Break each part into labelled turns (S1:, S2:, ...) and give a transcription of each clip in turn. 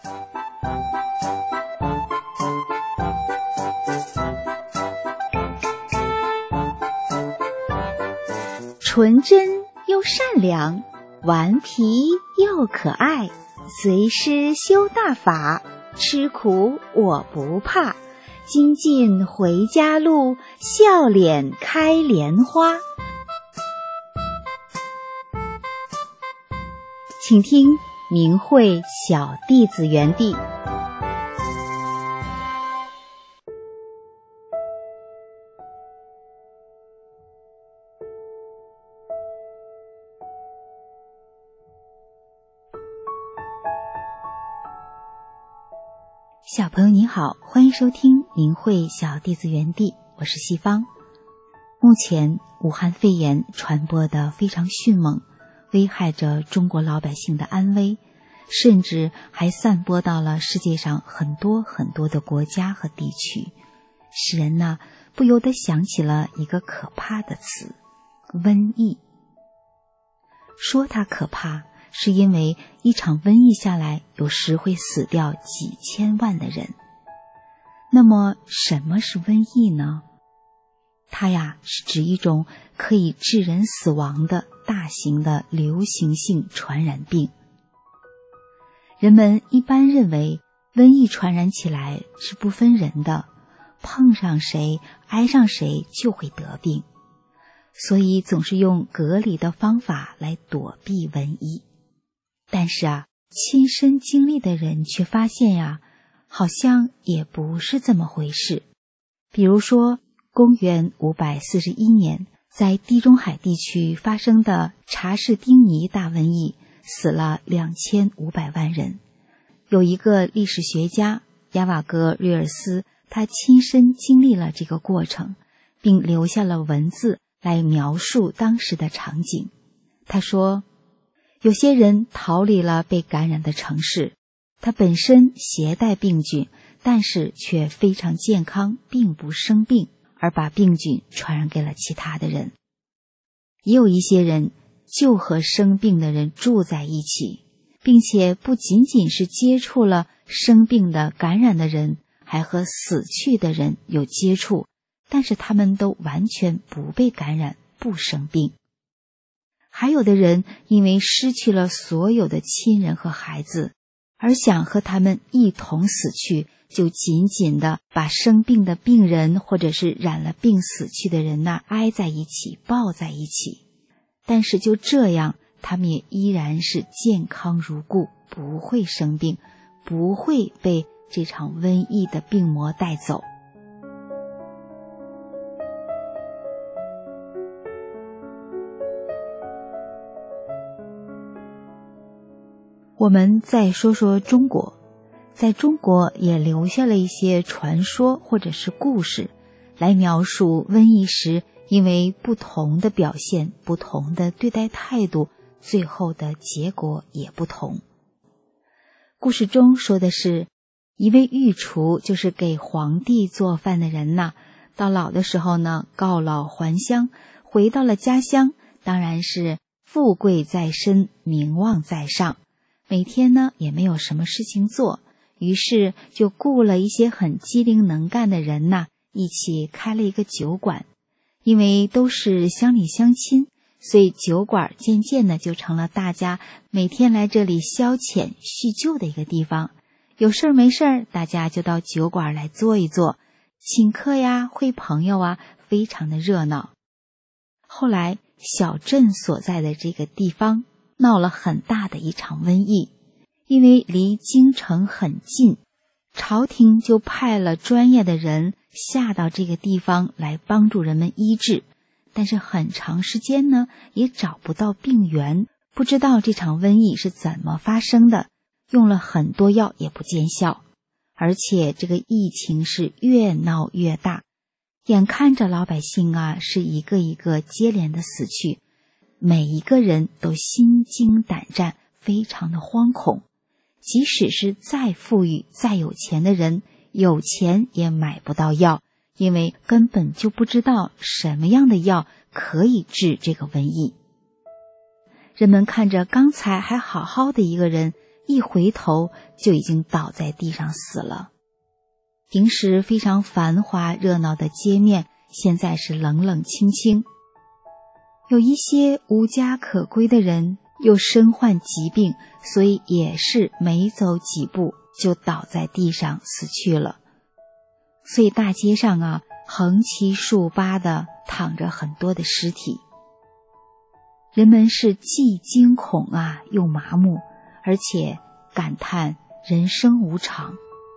S1: 纯真又善良，顽皮又可爱，随师修大法，吃苦我不怕，精进回家路，笑脸开莲花。请听明慧小弟子园地。小朋友你好，欢迎收听明慧小弟子园地，我是西方。目前武汉肺炎传播得非常迅猛，危害着中国老百姓的安危，甚至还散播到了世界上很多很多的国家和地区，使人呢不由得想起了一个可怕的词——瘟疫。说它可怕，是因为一场瘟疫下来，有时会死掉几千万的人。那么什么是瘟疫呢？它呀是指一种可以致人死亡的大型的流行性传染病。人们一般认为瘟疫传染起来是不分人的，碰上谁挨上谁就会得病，所以总是用隔离的方法来躲避瘟疫。但是亲身经历的人却发现呀，好像也不是这么回事。比如说公元541年，在地中海地区发生的查士丁尼大瘟疫，死了2500万人。有一个历史学家亚瓦戈瑞尔斯，他亲身经历了这个过程，并留下了文字来描述当时的场景。他说，有些人逃离了被感染的城市，他本身携带病菌，但是却非常健康，并不生病，而把病菌传染给了其他的人。也有一些人就和生病的人住在一起，并且不仅仅是接触了生病的感染的人，还和死去的人有接触，但是他们都完全不被感染，不生病。还有的人因为失去了所有的亲人和孩子，而想和他们一同死去，就紧紧地把生病的病人或者是染了病死去的人挨在一起，抱在一起。但是就这样，他们也依然是健康如故，不会生病，不会被这场瘟疫的病魔带走。我们再说说中国，在中国也留下了一些传说或者是故事，来描述瘟疫时因为不同的表现、不同的对待态度，最后的结果也不同。故事中说的是，一位御厨，就是给皇帝做饭的人到老的时候告老还乡，回到了家乡，当然是富贵在身，名望在上。每天也没有什么事情做，于是就雇了一些很机灵能干的人一起开了一个酒馆。因为都是乡里乡亲，所以酒馆渐渐的就成了大家每天来这里消遣叙旧的一个地方。有事没事大家就到酒馆来坐一坐，请客呀，会朋友非常的热闹。后来小镇所在的这个地方闹了很大的一场瘟疫，因为离京城很近，朝廷就派了专业的人下到这个地方来帮助人们医治，但是很长时间也找不到病源，不知道这场瘟疫是怎么发生的，用了很多药也不见效，而且这个疫情是越闹越大，眼看着老百姓是一个一个接连的死去，每一个人都心惊胆战，非常的惶恐。即使是再富裕再有钱的人，有钱也买不到药，因为根本就不知道什么样的药可以治这个瘟疫。人们看着刚才还好好的一个人， 一回头就已经倒在地上死了。平时非常繁华热闹的街面，现在是冷冷清清。有一些无家可归的人又身患疾病，所以也是没走几步就倒在地上死去了。所以大街上啊，横七竖八的躺着很多的尸体。人们是既惊恐啊，又麻木，而且感叹人生无常。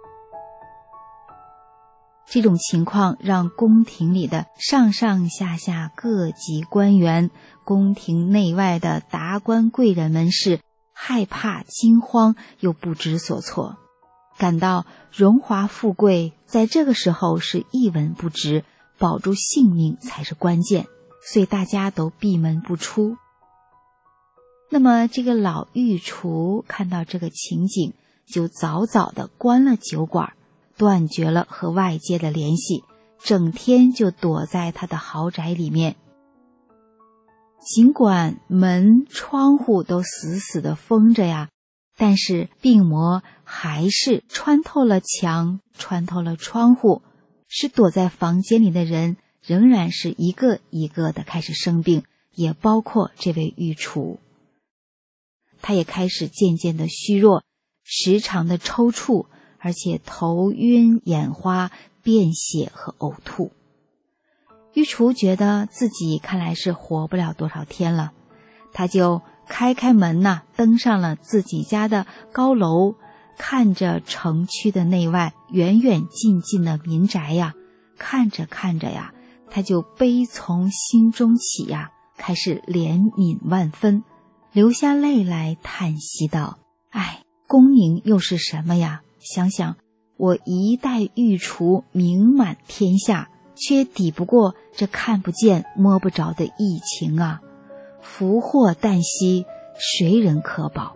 S1: 这种情况让宫廷里的上上下下各级官员，宫廷内外的达官贵人们是害怕惊慌又不知所措，感到荣华富贵在这个时候是一文不值，保住性命才是关键，所以大家都闭门不出。那么这个老御厨看到这个情景，就早早地关了酒馆，断绝了和外界的联系，整天就躲在他的豪宅里面。尽管门窗户都死死地封着呀，但是病魔还是穿透了墙，穿透了窗户，使躲在房间里的人仍然是一个一个的开始生病，也包括这位御厨。他也开始渐渐的虚弱，时常的抽搐，而且头晕眼花、便血和呕吐。御厨觉得自己看来是活不了多少天了，他就开门呐，登上了自己家的高楼，看着城区的内外远远近近的民宅呀，看着看着呀，他就悲从心中起呀，开始怜悯万分，流下泪来叹息道：哎，功名又是什么呀？想想我一代御厨名满天下，却抵不过这看不见摸不着的疫情啊！福祸旦夕，谁人可保？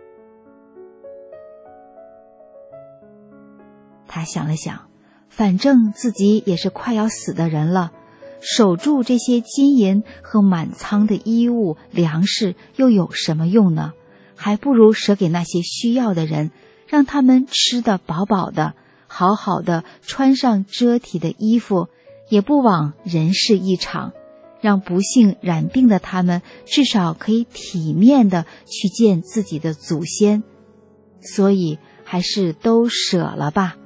S1: 他想了想，反正自己也是快要死的人了，守住这些金银和满仓的衣物粮食又有什么用呢？还不如舍给那些需要的人，让他们吃得饱饱的，好好的穿上遮体的衣服，也不枉人世一场，让不幸染病的他们至少可以体面的去见自己的祖先。所以还是都舍了吧。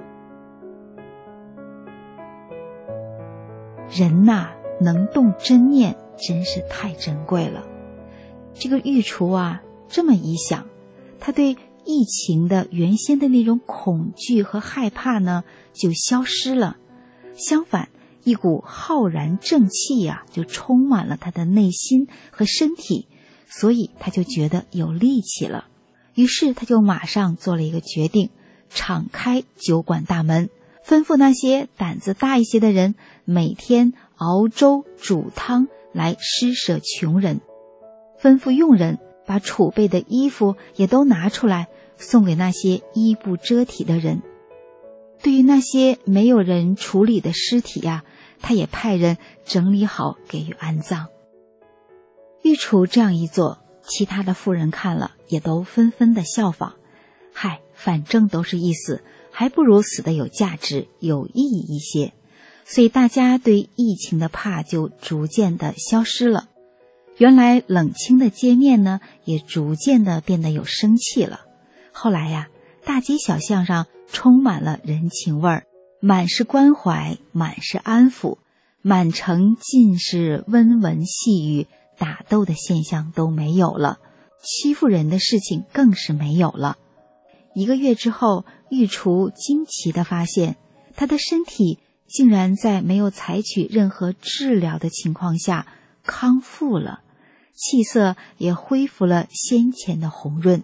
S1: 人呐，能动真念真是太珍贵了。这个御厨啊，这么一想，他对疫情的原先的那种恐惧和害怕呢，就消失了。相反，一股浩然正气啊，就充满了他的内心和身体，所以他就觉得有力气了。于是他就马上做了一个决定，敞开酒馆大门，吩咐那些胆子大一些的人每天熬粥煮汤来施舍穷人，吩咐佣人把储备的衣服也都拿出来送给那些衣不遮体的人。对于那些没有人处理的尸体呀，他也派人整理好给予安葬。御厨这样一做，其他的妇人看了也都纷纷的效仿。嗨，反正都是一死，还不如死得有价值有意义一些。所以大家对疫情的怕就逐渐的消失了。原来冷清的街面呢，也逐渐的变得有生气了。后来呀，大街小巷上充满了人情味儿，满是关怀，满是安抚，满城尽是温文细语，打斗的现象都没有了，欺负人的事情更是没有了。1个月之后，御厨惊奇地发现，他的身体竟然在没有采取任何治疗的情况下康复了，气色也恢复了先前的红润。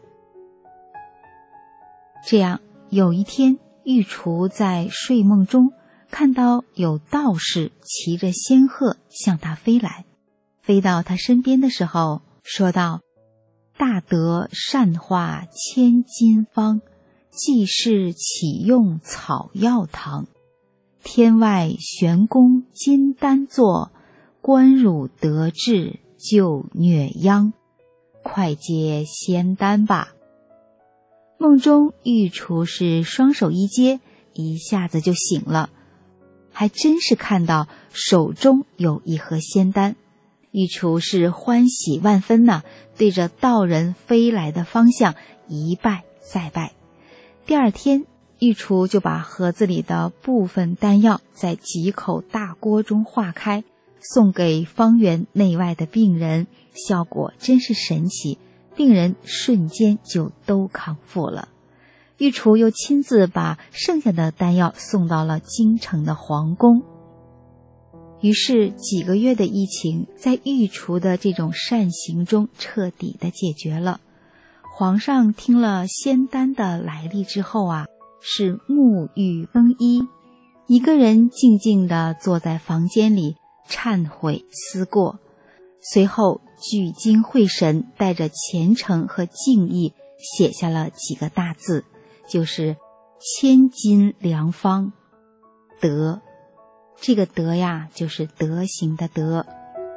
S1: 这样有一天，御厨在睡梦中看到有道士骑着仙鹤向他飞来，飞到他身边的时候说道：大德善化千金方，济世启用草药堂。天外玄宫金丹座，官汝得治救疟殃。快接仙丹吧。 梦中御厨是双手一接，一下子就醒了，还真是看到手中有一盒仙丹。御厨是欢喜万分呐，对着道人飞来的方向一拜再拜。第二天，御厨就把盒子里的部分丹药在几口大锅中化开，送给方圆内外的病人，效果真是神奇，病人瞬间就都康复了。御厨又亲自把剩下的丹药送到了京城的皇宫。于是几个月的疫情在御厨的这种善行中彻底的解决了。皇上听了仙丹的来历之后是沐浴更衣，一个人静静地坐在房间里忏悔思过，随后聚精会神，带着虔诚和敬意写下了几个大字，就是千金良方德。这个德呀，就是德行的德。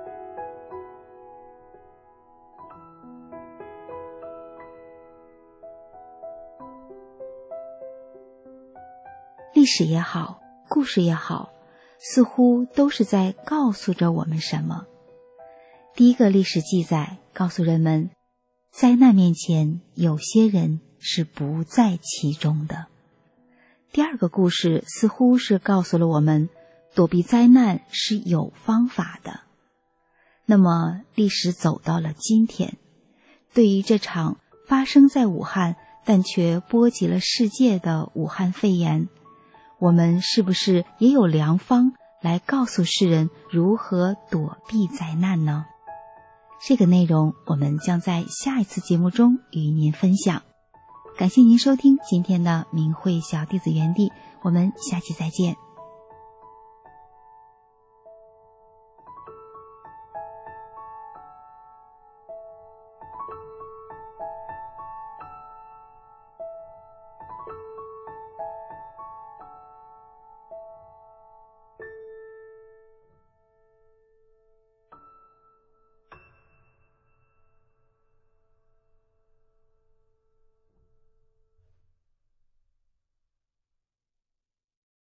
S1: 历史也好，故事也好，似乎都是在告诉着我们什么。第一个历史记载告诉人们，灾难面前有些人是不在其中的。第二个故事似乎是告诉了我们，躲避灾难是有方法的。那么历史走到了今天，对于这场发生在武汉但却波及了世界的武汉肺炎，我们是不是也有良方来告诉世人如何躲避灾难呢？这个内容我们将在下一次节目中与您分享。感谢您收听今天的明慧小弟子园地，我们下期再见。